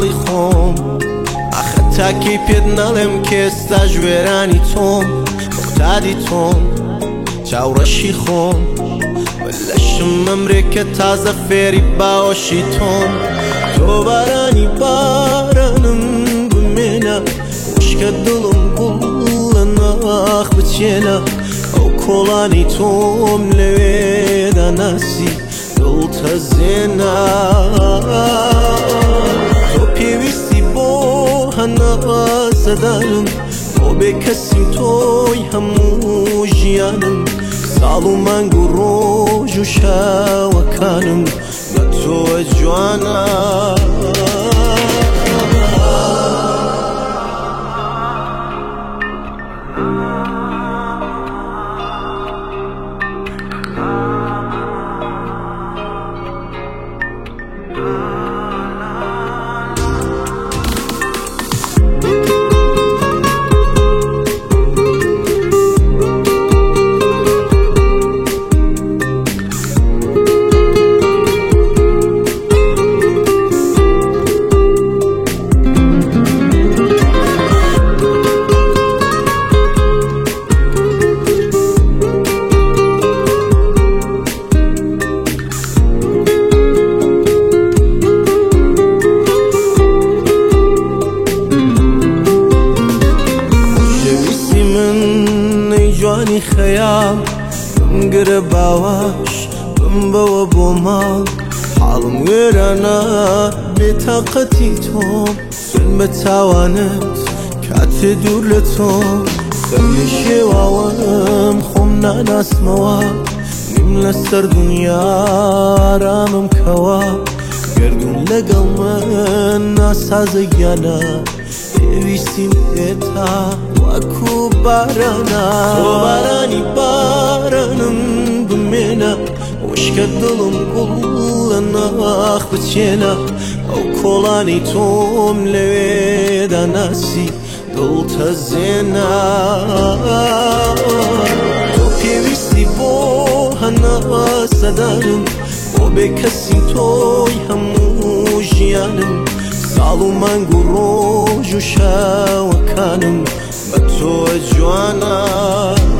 حاڵی خۆم ئاخە تاکەی پێت نەڵێم کێستا ژوێرانی تۆم محتاجی تۆم چاوڕەشی خۆم لەشم مەمرێکە تازە فێری باوەشی تۆم تۆ بارانی بارانم بمێنە وشکە دڵم گوڵ لە ناخ بچێنە ئەو کۆڵانی تۆم لەوێدا ناسی دڵتەزێنە تۆ پێویستی بۆ هەناسەدانم بۆ بێکەسیم تۆی هەموو ژیانم ساڵ و مانگ و ڕۆژ و شاوەکانم بە تۆ جوانە جوانی خەیاڵ بمگرە باوەش بمبەوە بۆ ماڵ حاڵم وێرانە بێتاقەتی تۆم سن بە تاوانت کاتێ دوور لە تۆم بەبێ شێواوەم خۆم ناناسمەوە نیم لەسەر دونیا ئارامم کەوە گەردون لەگەڵ من ناسازە گیانە پێویستیم پێتا وەکو بارانە تۆ بارانی بارانم بمێنە وشکە دڵم گوڵ لە ناخ بچێنە ئەو کۆڵانی تۆم لەوێدا ناسی دڵتەزێنە تۆ پێویستی بۆ هەناسەدانم بۆ بێکەسیم تۆی هەموو ژیانم ساڵ و مانگ و ڕۆژ و شاوەکانم بە تۆ جوانە